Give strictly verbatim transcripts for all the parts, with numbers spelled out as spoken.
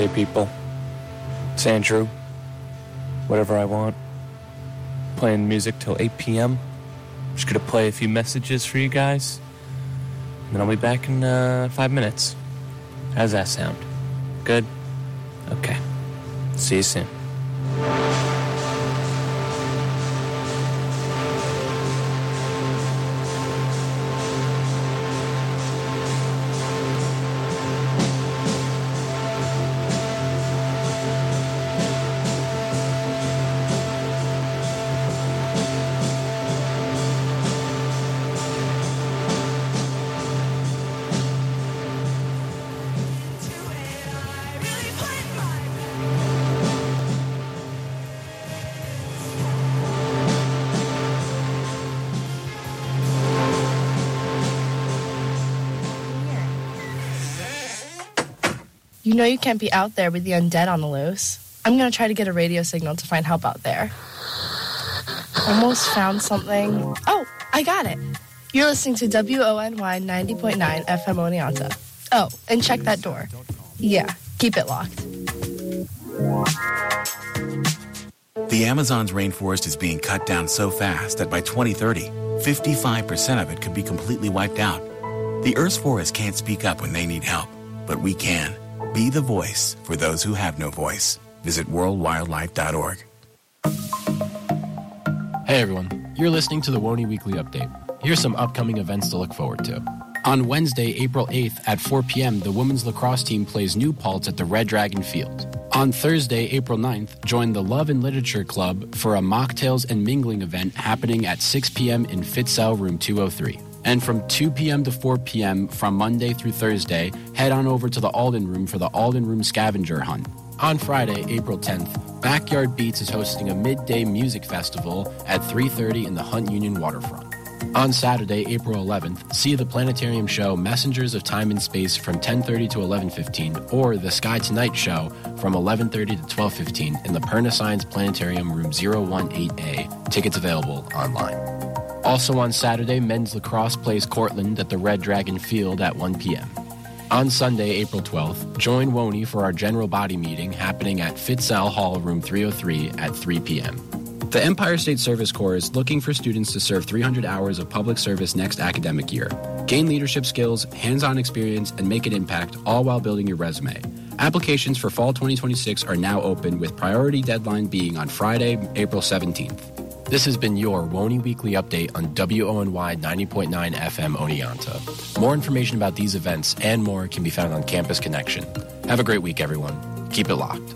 Hey people, it's Andrew. Whatever I want. Playing music till eight p.m. Just gonna play a few messages for you guys, and then I'll be back in uh, five minutes. How's that sound? Good? Okay. See you soon. You know you can't be out there with the undead on the loose. I'm going to try to get a radio signal to find help out there. Almost found something. Oh, I got it. You're listening to W O N Y ninety point nine F M Oneonta. Oh, and check that door. Yeah, keep it locked. The Amazon's rainforest is being cut down so fast that by twenty thirty, fifty-five percent of it could be completely wiped out. The Earth's forests can't speak up when they need help, but we can. Be the voice for those who have no voice. Visit world wildlife dot org. Hey everyone, you're listening to the W O N Y Weekly Update. Here's some upcoming events to look forward to. On Wednesday, April eighth at four p.m., the women's lacrosse team plays New Paltz at the Red Dragon Field. On Thursday, April ninth, join the Love and Literature Club for a mocktails and mingling event happening at six p.m. in Fitzell Room two oh three. And from two p.m. to four p.m. from Monday through Thursday, head on over to the Alden Room for the Alden Room Scavenger Hunt. On Friday, April tenth, Backyard Beats is hosting a midday music festival at three thirty in the Hunt Union Waterfront. On Saturday, April eleventh, see the planetarium show Messengers of Time and Space from ten thirty to eleven fifteen or the Sky Tonight show from eleven thirty to twelve fifteen in the Perna Science Planetarium Room zero one eight A. Tickets available online. Also on Saturday, men's lacrosse plays Cortland at the Red Dragon Field at one p.m. On Sunday, April twelfth, join W O N Y for our general body meeting happening at Fitzell Hall, Room three oh three at three p.m. The Empire State Service Corps is looking for students to serve three hundred hours of public service next academic year. Gain leadership skills, hands-on experience, and make an impact, all while building your resume. Applications for fall twenty twenty-six are now open, with priority deadline being on Friday, April seventeenth. This has been your W O N Y Weekly Update on W O N Y ninety point nine F M Oneonta. More information about these events and more can be found on Campus Connection. Have a great week, everyone. Keep it locked.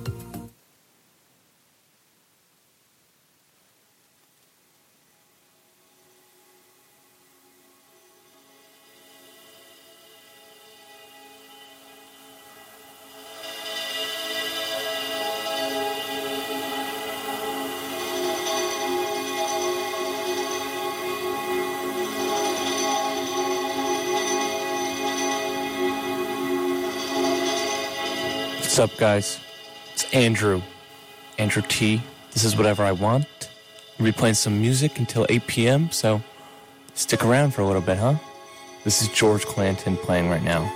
What's up, guys? It's Andrew. Andrew T. This is Whatever I Want. We'll be playing some music until eight p.m., so stick around for a little bit, huh? This is George Clanton playing right now.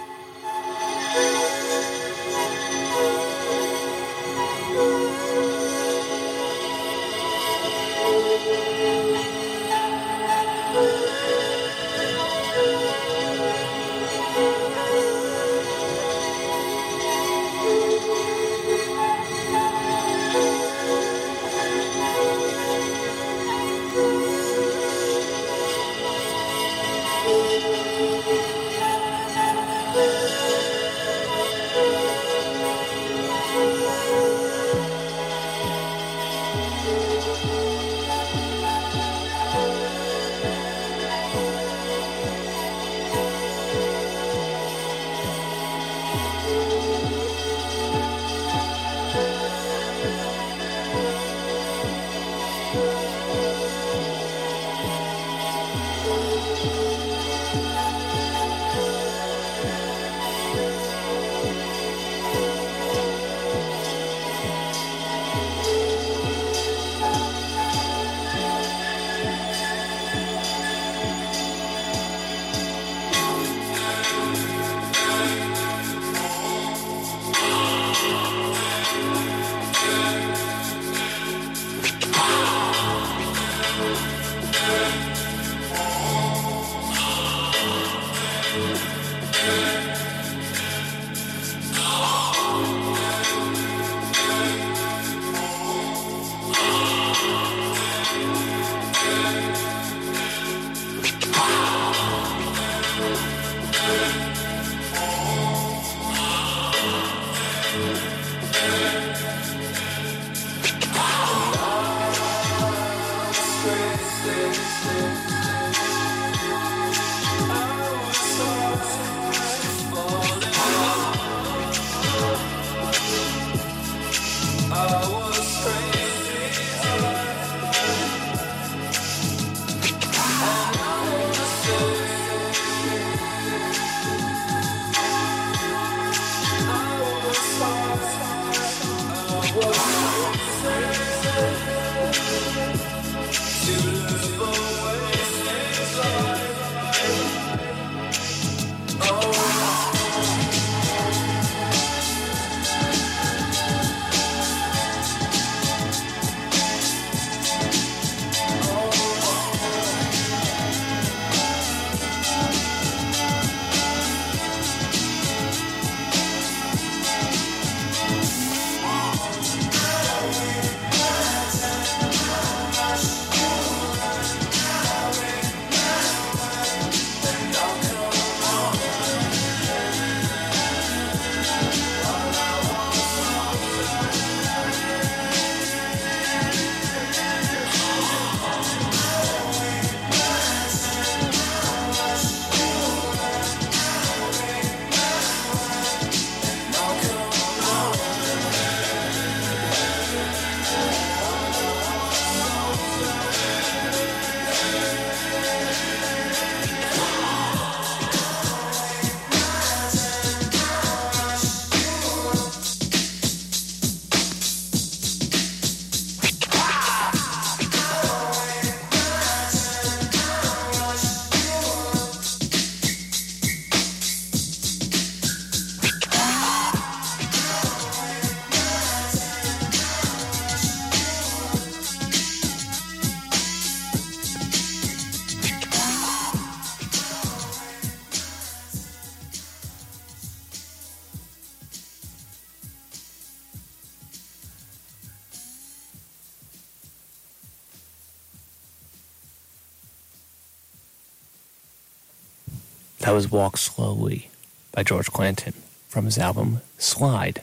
That was Walk Slowly by George Clanton from his album Slide.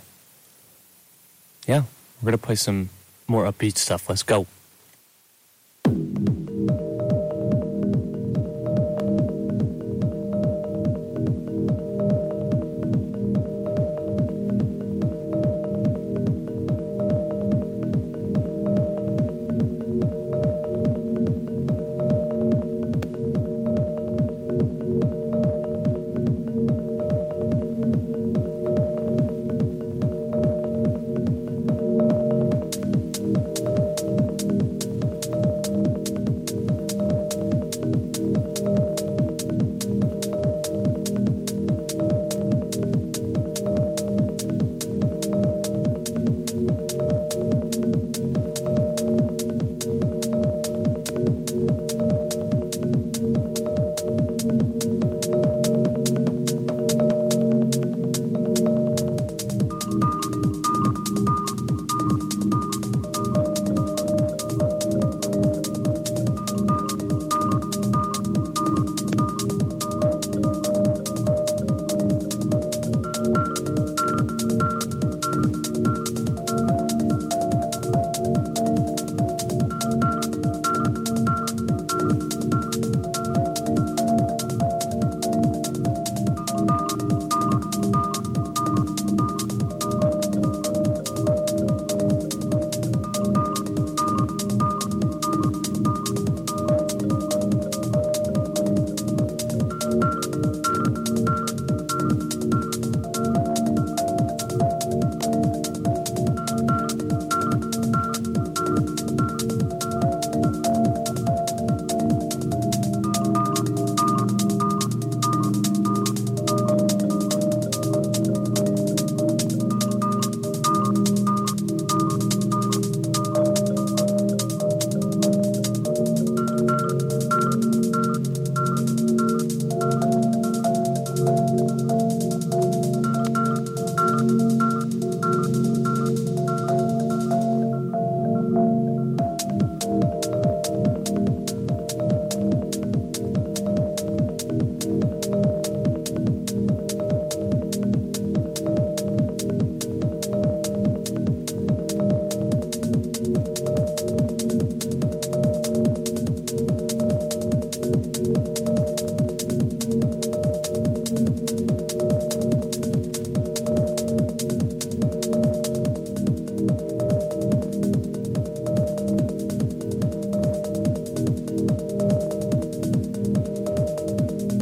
Yeah, we're going to play some more upbeat stuff. Let's go.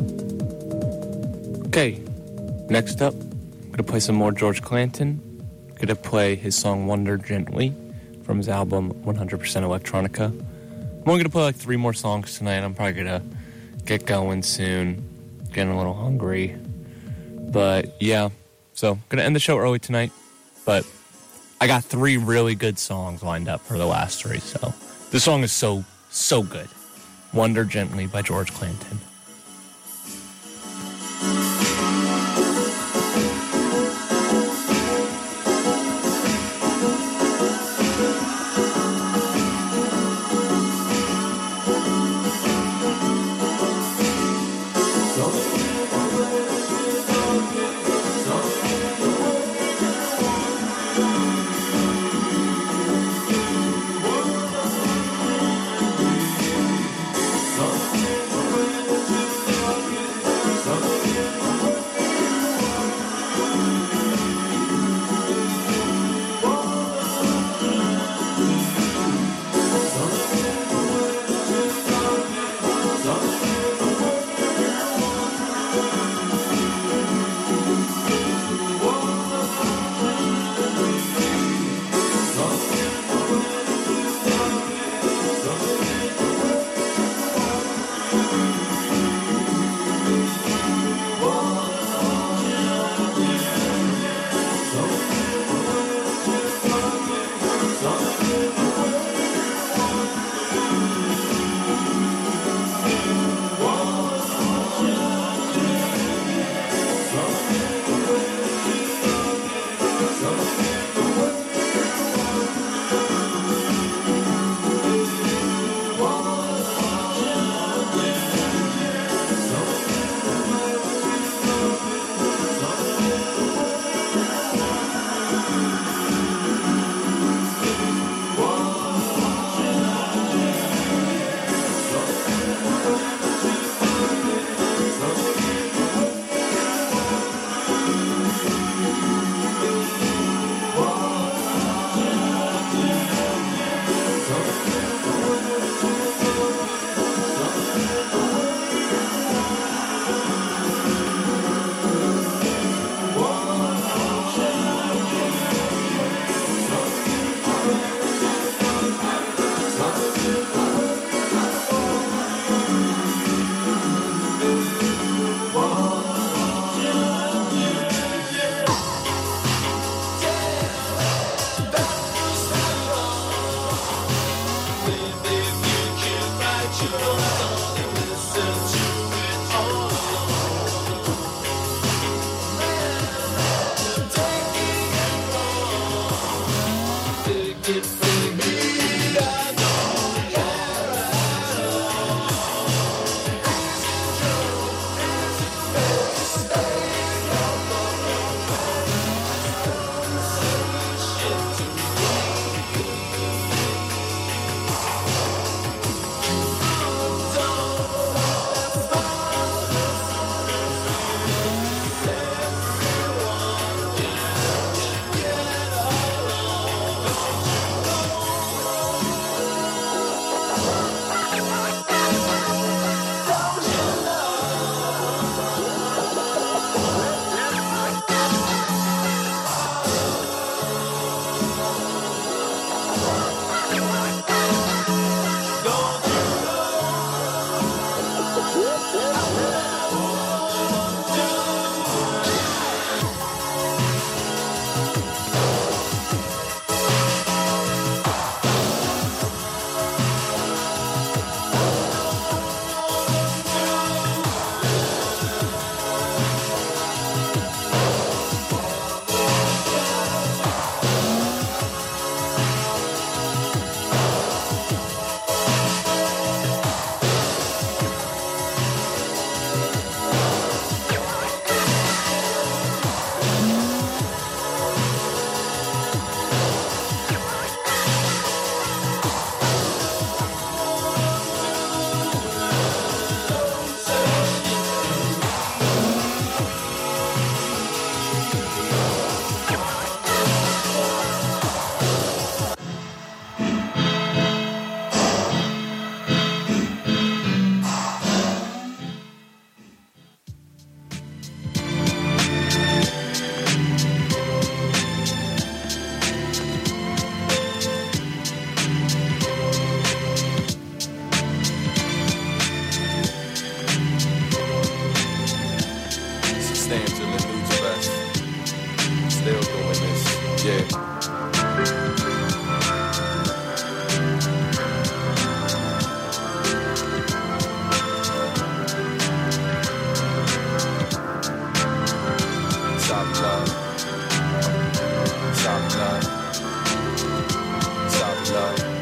Okay, next up, I'm going to play some more George Clanton. going to play his song Wonder Gently from his album one hundred percent Electronica. I'm only going to play like three more songs tonight. I'm probably going to get going soon. Getting a little hungry. But yeah, so going to end the show early tonight. But I got three really good songs lined up for the last three. So this song is so, so good. Wonder Gently by George Clanton.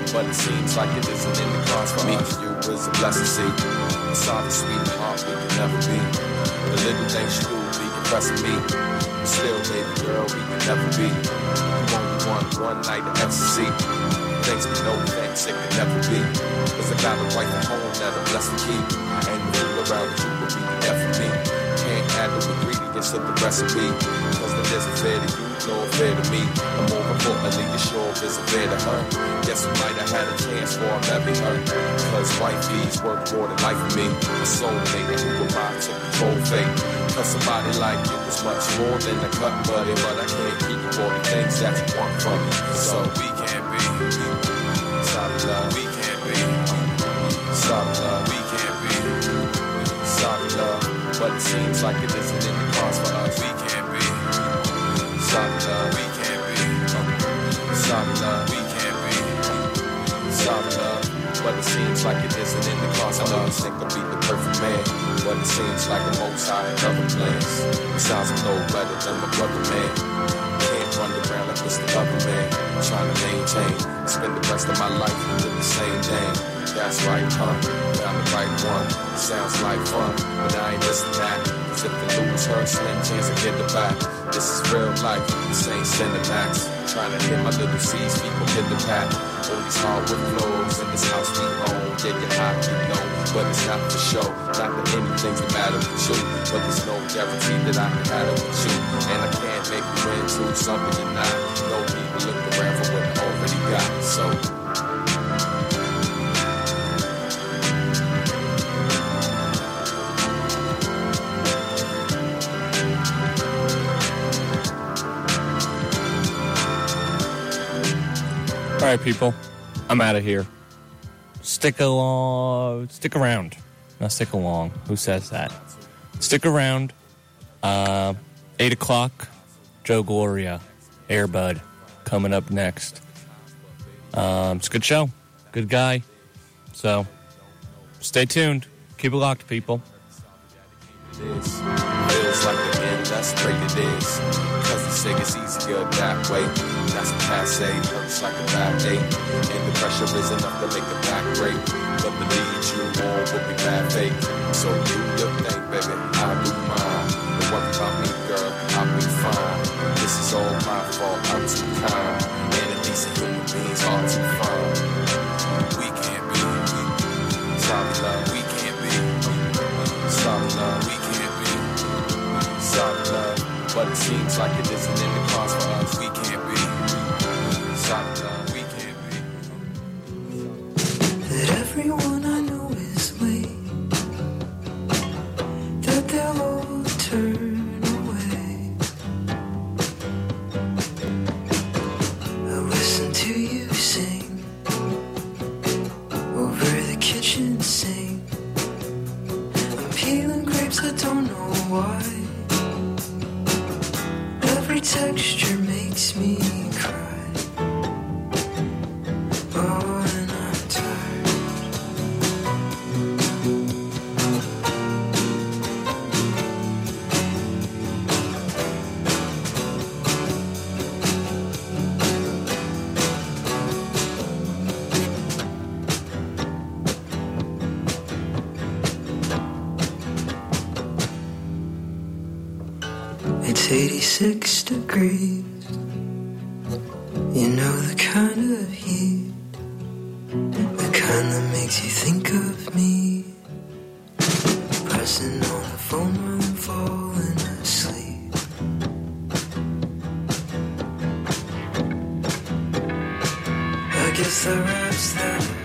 but it seems like it isn't in the cards for me. You is a blessing, see. It's all the sweetheart we can never be. The little things you do be impressing me. Still, baby girl, we can never be. You only want one night of ecstasy. Things with no thanks, it can never be. Cause I got a wife at home that I'm blessed to keep. And you around you will be there for me. Can't handle the ingredients of the recipe. Cause it isn't fair to you, nor fair to me. And more importantly, the sure isn't fair to her. Guess we might have had a chance for I marry her. Cause wifey's worth more than life for me. A soulmate and who am I to control fate. Cause somebody like you is much more than a cut buddy. But I can't keep you all the things that you want from me. So we can't be. Sorry love, we can't be. Sorry love, we can't be. Sorry love, but it seems like it isn't in the cards for us. We can't be. Sorry love, we can't be. Sorry love, we can't be. Sorry love, but it seems like it isn't in the cards for us. Think I'll be the perfect man, but it seems like the most high and other plans. Besides, I'm no better than my brother, man. Can't run around like Mister Other Man. Trying to maintain, spend the rest of my life doing the same thing. That's right, huh? Found the right one. Sounds like fun, but I ain't missing that. Cause if I lose her, slim chance to get it back. This is real life, this ain't Cinemax. Trying to hit my little C's, people hit the pack. All these hardwood floors in this house we own. Yeah, you're hot, you know, but it's not for show. Not that anything's the matter with you, but there's no guarantee that I can have it with you. And I can't make you into something you're not. No people look around for what I already got, so. All right, people, I'm out of here. Stick along, stick around. Not stick along. Who says that? Stick around. Uh, eight o'clock. Joe Gloria, Airbud, coming up next. Um, it's a good show. Good guy. So, stay tuned. Keep it locked, people. It is. Feels like the end, that's great it is. Cause the sick is easier that way. That's a passe, hurts like a bad day. And the pressure is enough to make a back break. But the lead you on will be bad fake. So do your thing, baby, I'll do mine. Don't worry about me, girl, I'll be fine. This is all my fault, I'm too kind. And the decent human beings are too fine. We can't be. Sorry, love, we can't be. Sorry, love, we can't be. Sorry, love, but it seems like it isn't in the cards for us. We can't be. Sorry, love, we can't be. That everyone I know is late, that they'll all turn away. I listen to you sing over the kitchen sink. I'm peeling grapes, I don't know why. Every texture makes me cry. Oh, and I'm tired. It's eighty-six degrees. You know the kind of heat, the kind that makes you think of me. Pressing on the phone while I'm falling asleep. I guess that wraps that up.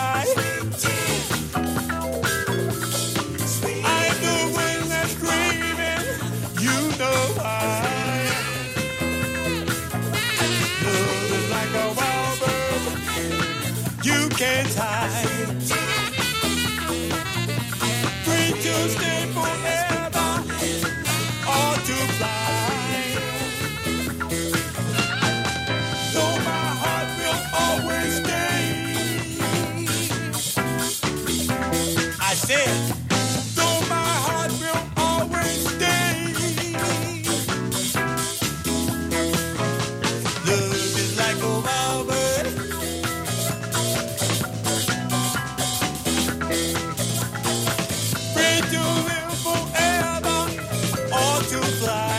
why. I'm the one that's screaming, you know why. Love is like a wild bird, you can't hide. Free to stay forever, or to fly. So my heart will always stay. I said, so my heart will always stay. Love is like a wild bird. Free to live forever or to fly.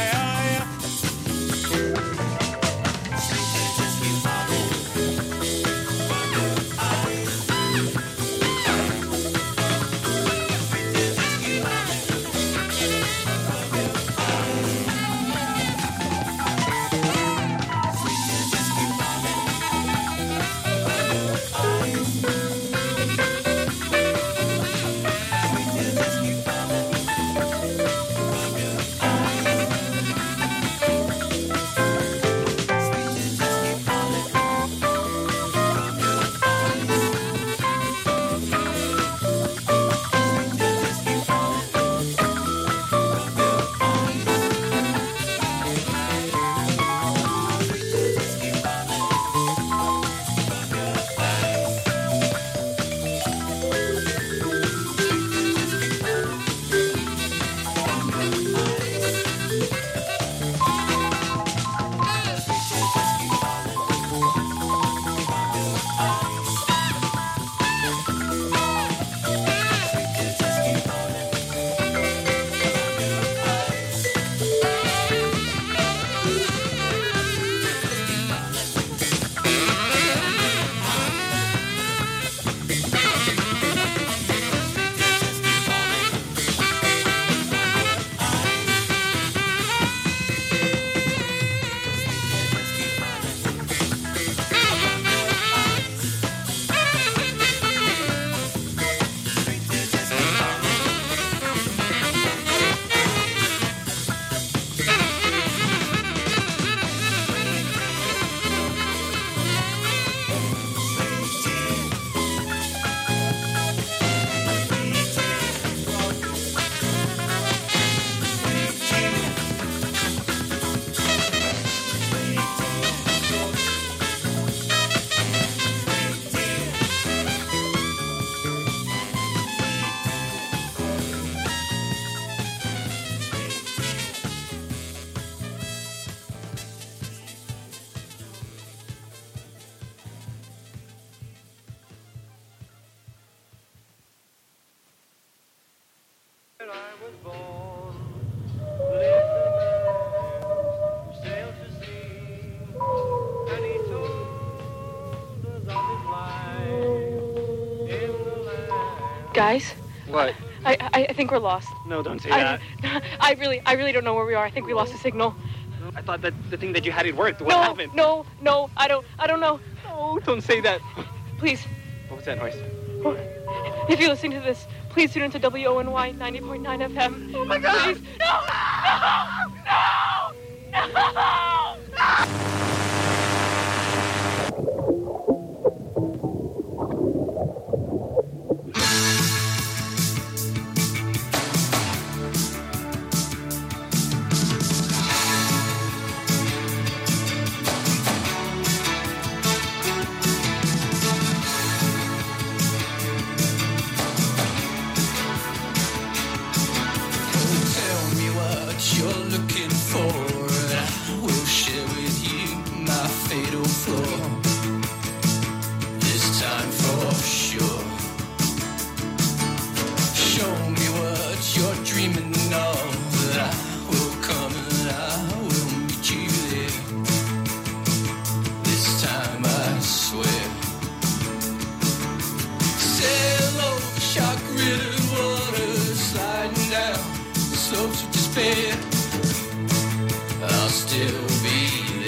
Guys, What? I, I I think we're lost. No, don't say I, that. I really I really don't know where we are. I think we lost the signal. I thought that the thing that you had, it worked. What no, happened? no, no, I don't I don't know. No, don't say that. Please. What was that noise? If you're listening to this, please tune into W O N Y ninety point nine F M. Oh my God! Please. No! No! No! No!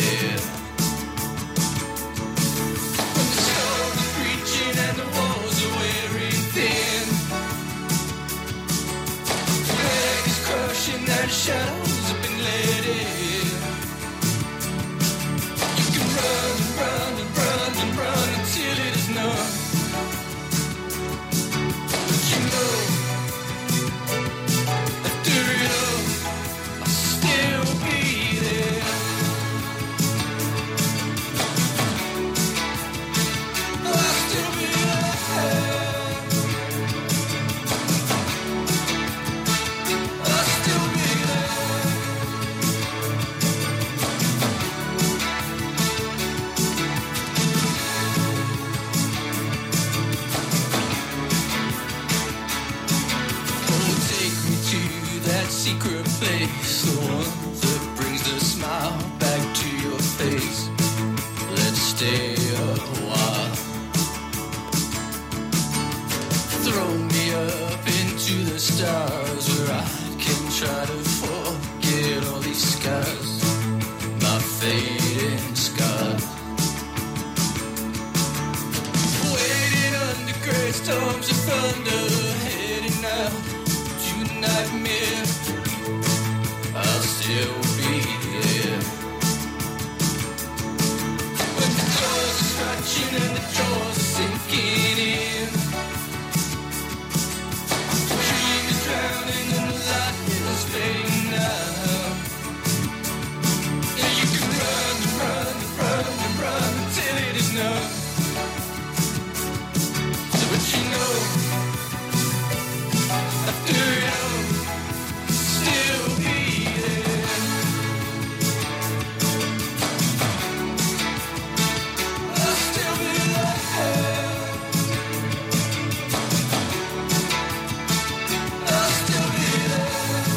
When the storm is reaching and the walls are face, the one that brings the smile back to your face. Let's stay a while. Throw me up into the stars where I can try to forget all these scars, my fading scars. Waiting under gray storms of thunder, heading out to nightmare. I'll still be there. When the doors are scratching and the jaws are sinking in, the dream is drowning and the light is fading now. And you can run and run and run and run until it is numb. So but you know, after it all, still be there. I'll still be there. I'll still be there.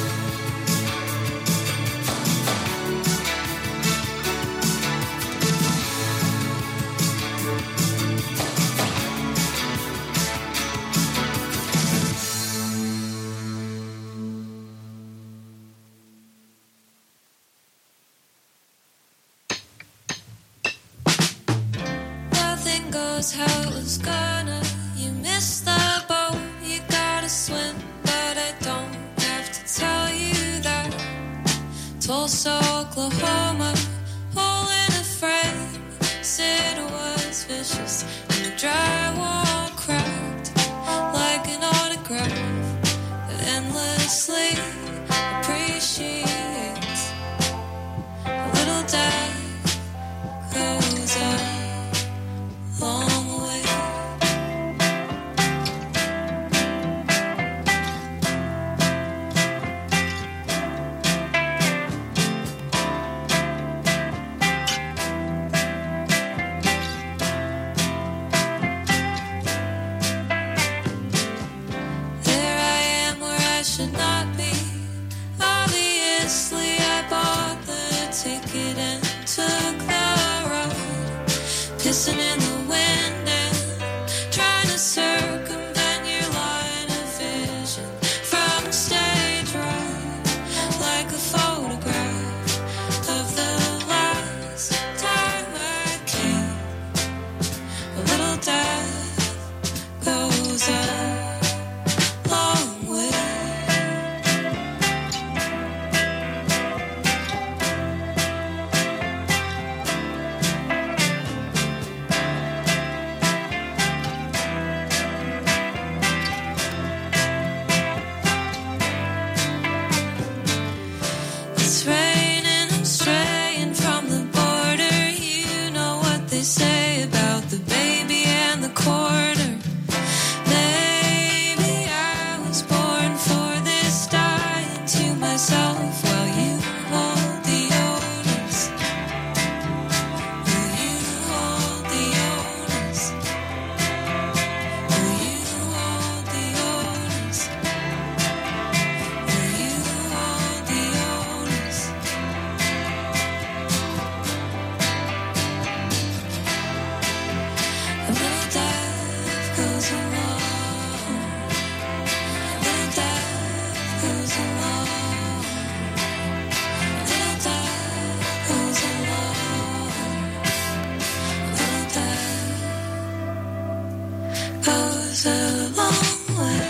Nothing goes how it was gonna. You missed the boat, you gotta swim, but I don't have to tell you that. Tulsa, Oklahoma, hole in a frame. Sid was vicious, and the drywall cracked like an autograph that endlessly appreciates. A little death goes a long way. There I am where I should not be. Obviously, I bought the ticket and took the ride. Pissing in the wind and trying to circumvent your line of vision from stage right, like a photograph of the last time I came. A little death goes a long way. It's raining, I'm straying from the border. You know what they say about the baby and the quarter. Maybe I was born for this, dying to myself while you hold the onus. Will you hold the onus? Will you hold the onus? Will you hold the onus? A little death goes along. A little death goes along. A little death goes along. A little death goes a long way.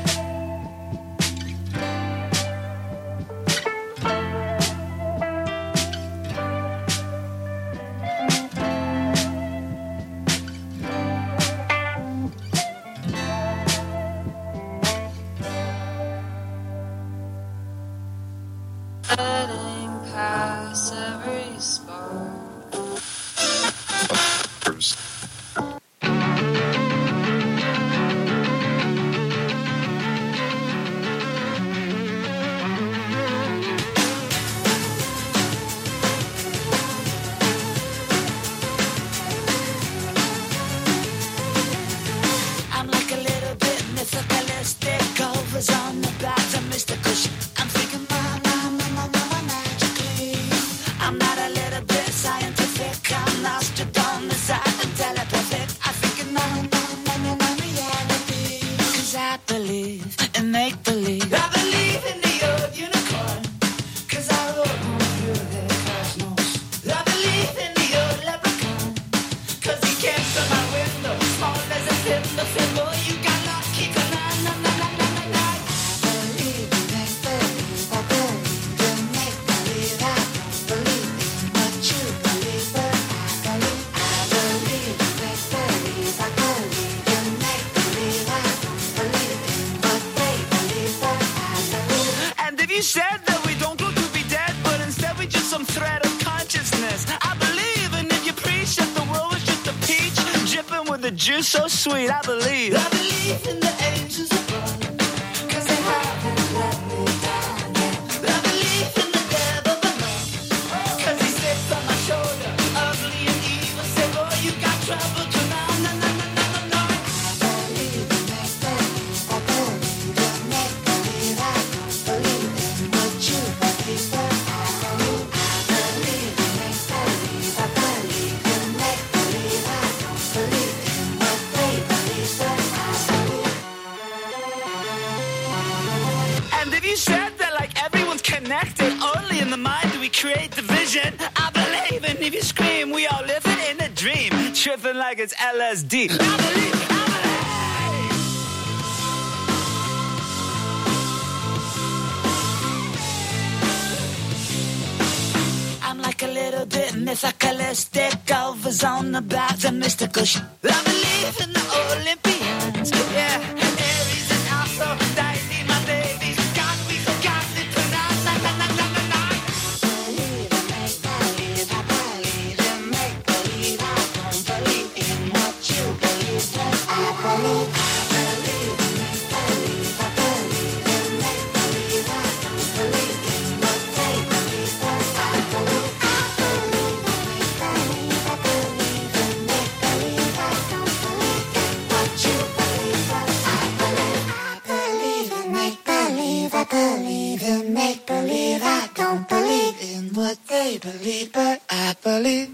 Letting pass every spark. I'm like a little bit mythicalistic, covers on the back to Mister Cush. I'm thinking, my, my, my, my, you're so sweet, I believe. I believe in the angels above, 'cause they haven't let me down yet. I believe in the devil below, 'cause he sits on my shoulder, ugly and evil. Say, boy, you got trouble, come on, no, no, no, no, no, no. I believe in make believe, I believe in make believe, I don't believe in what you believe, but I believe, I believe in make believe, I believe in make believe, I don't believe in what they believe, but I believe. And if you said that like everyone's connected, only in the mind do we create division. I believe, and if you scream, we all live it in a dream, tripping like it's L S D. I believe, I believe. I'm like a little bit mythicalistic, Elvis on the back, the mystical sh- I believe in the Olympians, yeah, Aries and Aphrodite, my babies, God, we forgot to pronounce, na, na, na, na, na, na. Believe in make believe, I believe in make believe, I don't believe in what you believe, but I believe, I believe in make believe, I believe in make believe, I don't believe in what they believe, but I believe. I believe in make believe, I don't believe in what they believe, but I believe.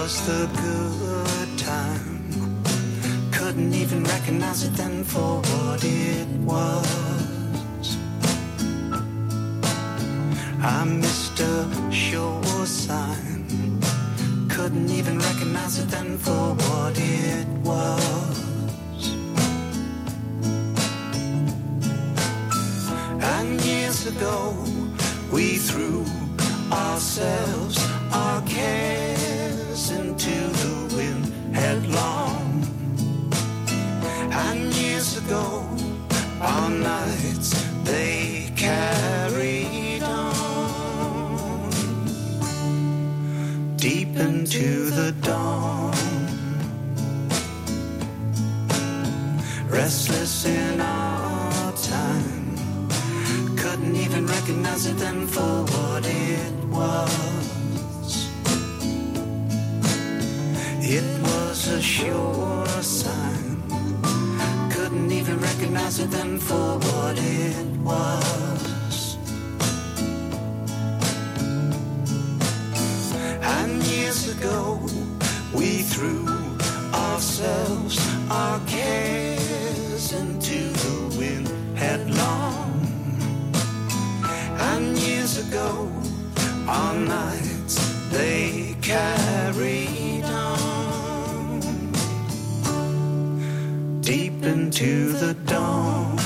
was the good time. Couldn't even recognize it then for what it was. I missed a sure sign. Couldn't even recognize it then for what it was. And years ago we threw ourselves, our cares into the wind headlong. And years ago our nights, they carried on deep into the dawn. Restless in our time, couldn't even recognize it then for what it was. It was a sure sign. Couldn't even recognize it then for what it was. And years ago we threw ourselves, our cares into the wind headlong. And years ago our nights, they carried on deep into the dawn.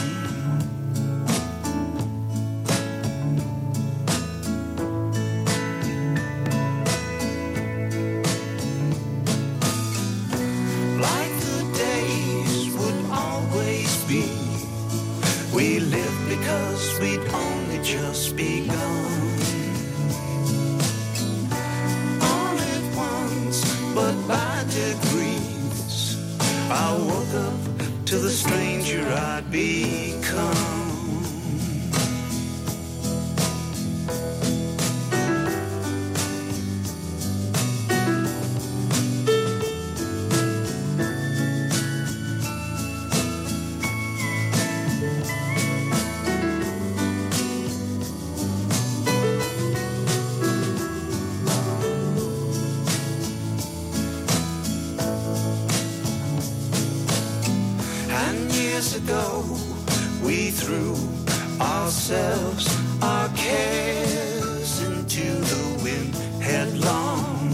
Like the days would always be, we lived because we'd only just begun. All at once, but by degrees, I woke up to the stranger I'd become. And years ago we threw ourselves, our cares into the wind headlong.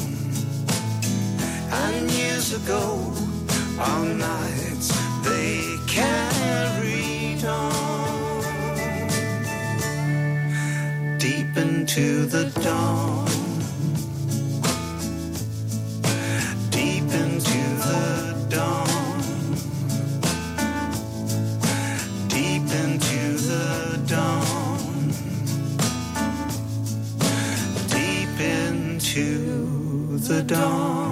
And years ago our nights, they carried on deep into the dawn. Deep into the dawn. Deep into the dawn. Deep into the dawn.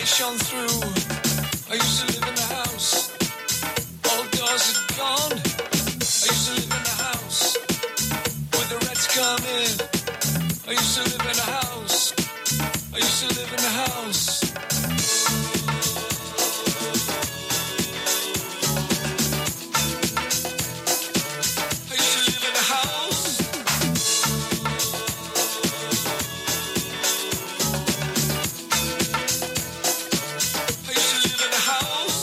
light shone through. I used to live in a house. All doors had gone. I used to live in a house where the rats come in. I used to live in a house. I used to live in a house. I used to live in a house. I used to live in a house.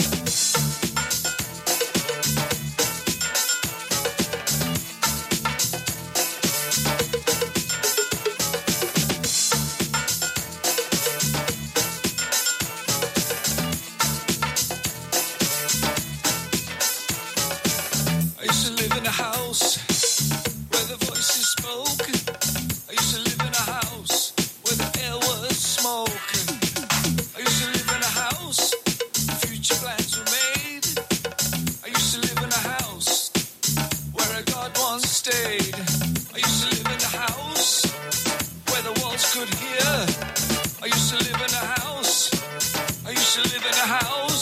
I used to live in a house where the voices spoke. I used to live in a house where the air was smoke. I used to live in a house future plans were made. I used to live in a house where a God once stayed. I used to live in a house where the walls could hear. I used to live in a house. I used to live in a house.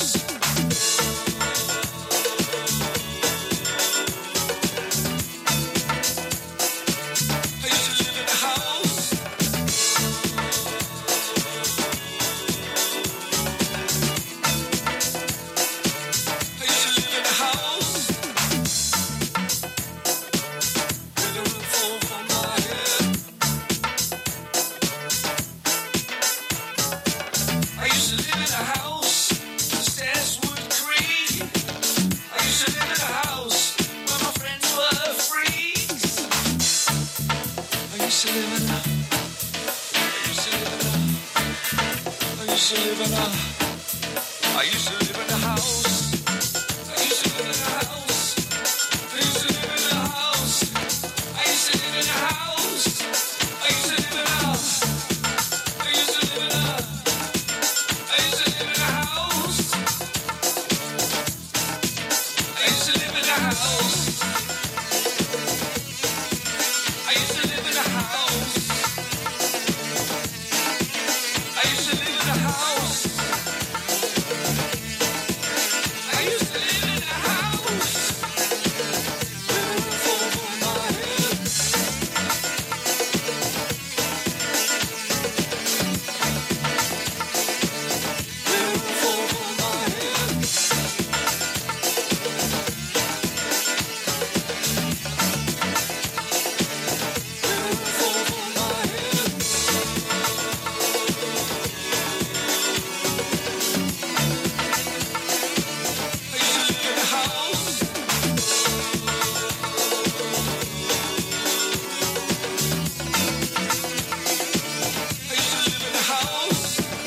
I used to live in a house. I used to live in a house with a roof over my head. I used to live in a house the stairs would creak. I used to live in a house where my friends were freaks. I used to live in a I used to live in a I used to live in a I used to live in a house. I used to live in a house. I used to live in a house. I used to live in a house. I used to live in a I used to live in a I used to live in a house. I used to live in a house. I used to live in a house. I used to live in a house. I used to live in a house with a roof over my head. With a roof over my head. With a roof over my head. I used to live in a house. I used to live in a house.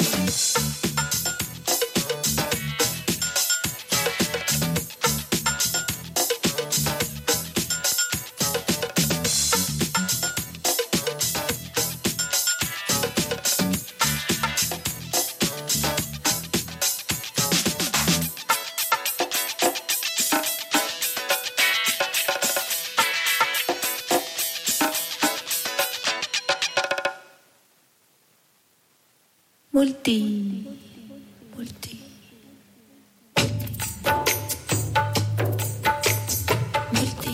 Multi. Multi. Multi.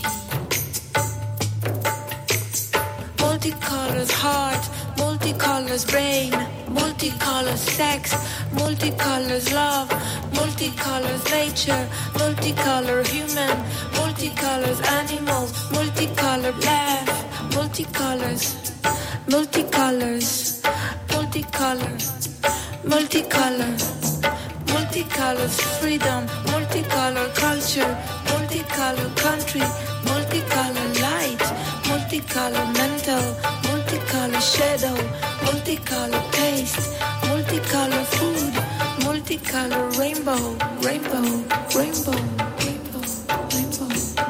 Multicolors heart, multicolors brain, multicolors sex, multicolors love, multicolors nature, multicolor human, multicolors animals, multicolor laugh, multicolors, multicolors, multicolor, multicolor, multicolors freedom, multicolor culture, multicolor country, multicolor light, multicolor mental, multicolor shadow, multicolor taste, multicolor food, multicolor rainbow, rainbow, rainbow, rainbow, rainbow,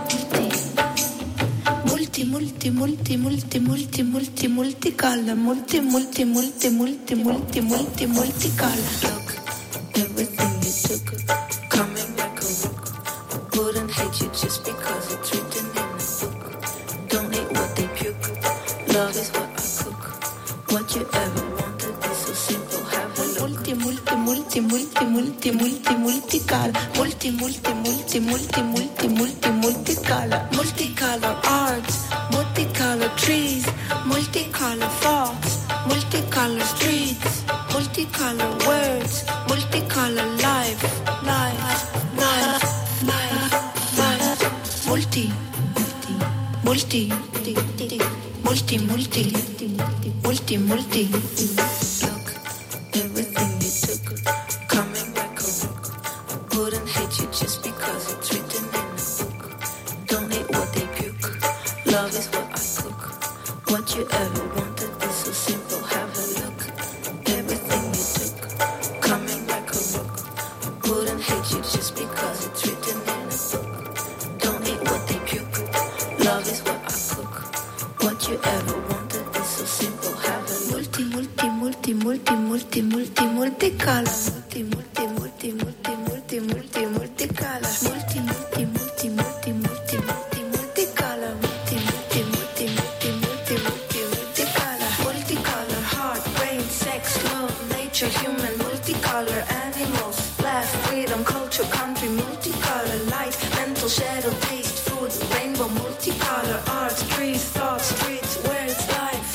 multi, multi, multi, multi, multi, multi, multicolor, multi, multi, multi, multi, multi, multi, multicolor. Look, everything you took, coming like a rook. Wouldn't hate you just because it's written in a book. Don't eat what they puke. Love is what I cook. What you ever wanted is so simple. Have a multi, multi, multi, multi, multi, multi, multicolor, multi, multi, multi, multi, multi, multi, multicolor, multicolor art, multicolor trees, multicolor thoughts, multicolor streets, multicolor words, multicolor life, life, life, life, life, multi, multi, multi, multi, multi, multi, multi. Look, everything you took, coming back home. Wouldn't hate you just because it's written in a book. Don't hate what they puke. Love is what I cook. What you ever wanted is so simple. Have a look. Everything you took, coming back home. Wouldn't hate you just because it's written in a book. Don't hate what they puke. Love is what I cook. What you ever wanted is so simple. Have a multi, multi, multi, multi, multi, multi, multicolor. Multi, multi, multi, multi, multi, multi, multicolor. Multi, multi, multi, multi, multi, multi, multicolor. Multi, multi, multi, multi, multi, multi, multicolor. Multicolor, heart, brain, sex, love, nature, human, multicolor, animals, laugh, freedom, culture, country, multicolor, light, mental, shadow, taste, food, rainbow, multicolor, art, trees, thoughts, streets, words, life.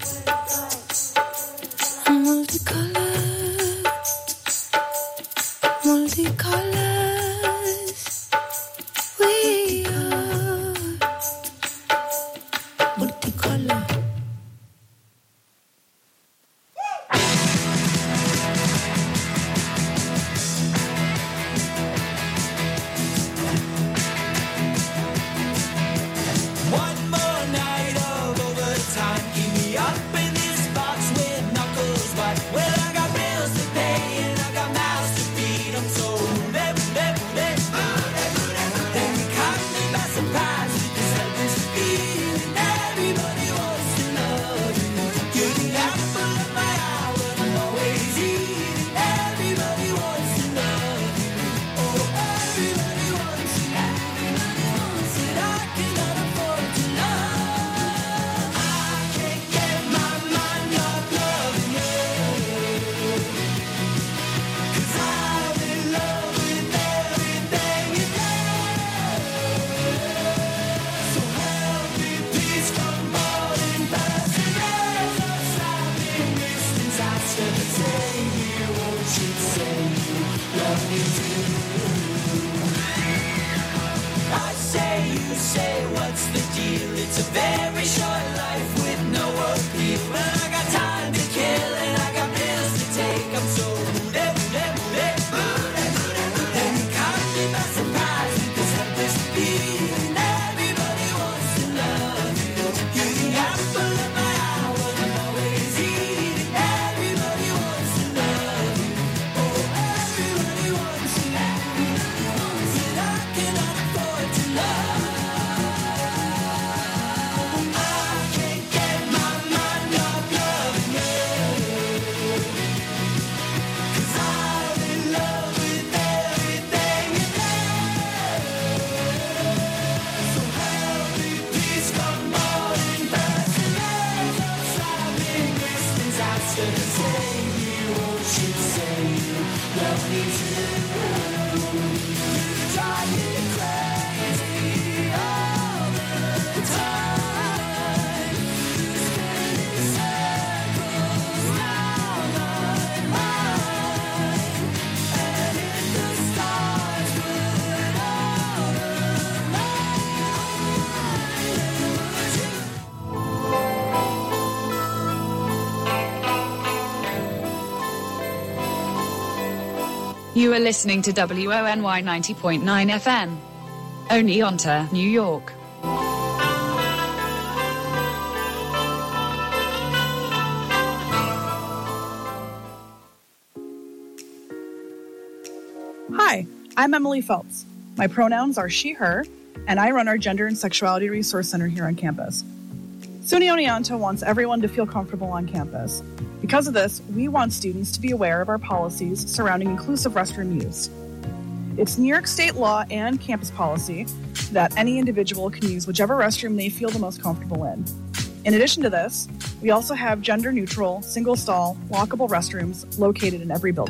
Multicolor, multicolors, we are multicolor. One more night of overtime. Keep me up in this box with knuckles white. Well, I got bills to pay and I got mouths to feed. I'm so booty, booty, booty, booty. Then you caught me by surprise with this helpless feeling. Everybody wants to love you. You're the apple of my eye when I'm always eating. Everybody wants to love you. Oh, everybody wants you. Everybody wants it. I cannot afford to love. I can't get my mind off loving you. 'Cause I'm in love with everything you do. So help me, please come on and pass it. There's no stopping distance. I said, save me, won't you say you love me too? I say, you say, what's the deal? It's a very short life with no appeal. But I got time to kill and I got bills to take. I'm so booty, booty, booty, booty, booty. And you caught me by surprise with this helpless feeling. Everybody wants to love you. You're the apple of my eye when I'm always eating. Everybody wants to love you. Oh, everybody wants you. Everybody wants it. I cannot afford to love. I can't get my mind off loving you. 'Cause I'm in love with everything you do. So help me, please come on and pass it. There's no stopping distance. I said, save me, won't you say you love me too? You drive me crazy all the time. Spinning circles round my mind. And if the stars would all You are listening to W O N Y ninety point nine F M. Oneonta, New York. Hi, I'm Emily Phelps. My pronouns are she, her, and I run our Gender and Sexuality Resource Center here on campus. SUNY Oneonta wants everyone to feel comfortable on campus. Because of this, we want students to be aware of our policies surrounding inclusive restroom use. It's New York State law and campus policy that any individual can use whichever restroom they feel the most comfortable in. In addition to this, we also have gender-neutral, single-stall, walkable restrooms located in every building.